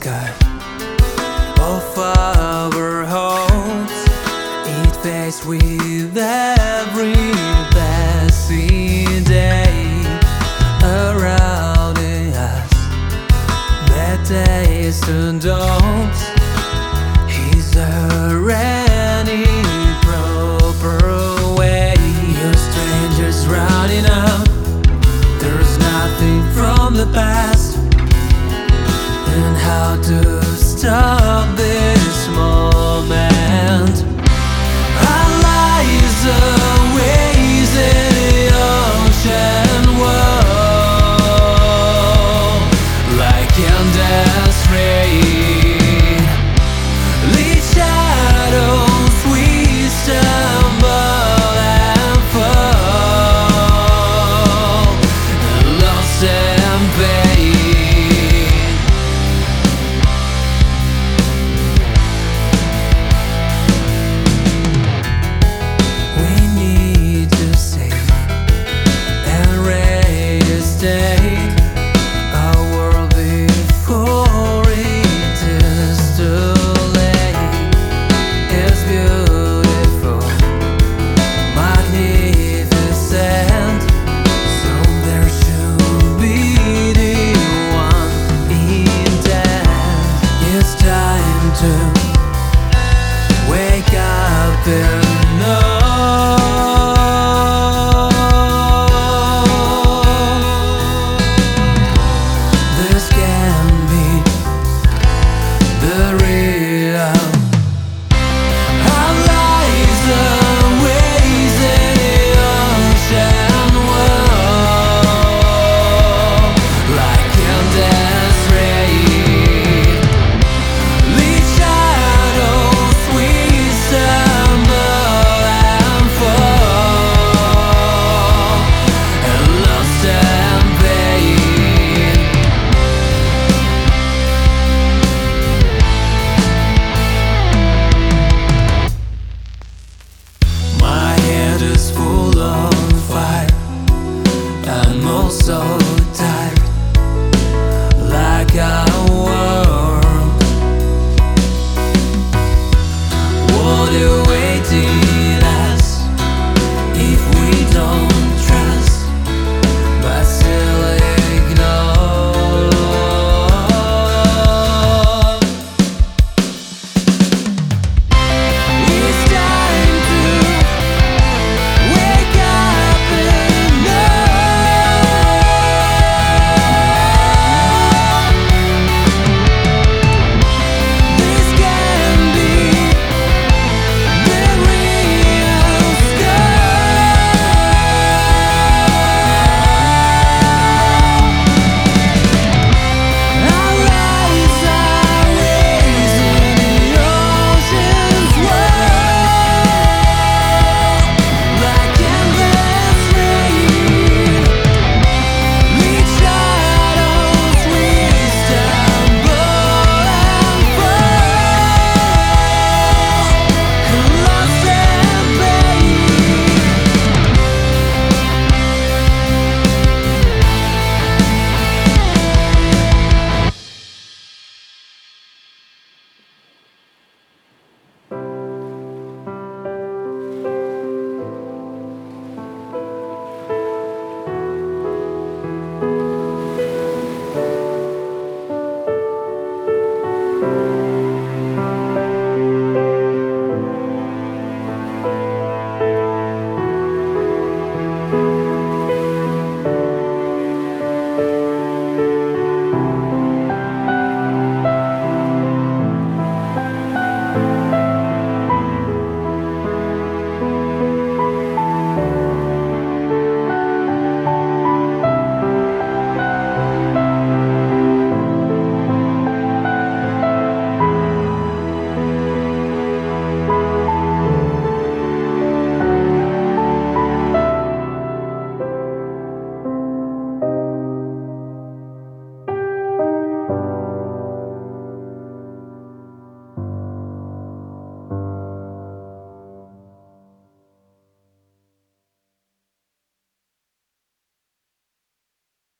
sky of our hopes. It fades with every passing day around us. Bad days turn dawns. Is there any proper way? You're strangers running out. There's nothing from the past. And how to stop this moment? Our lives are waves in the ocean world, like endless rain. Lead shadows, we stumble and fall, lost and pain. Wake up and know this can be the real. Our lives are waves in the ocean world, like endless rain. Lead shadows, we stumble and fall, and lost and pain. My head is full of fire, and most of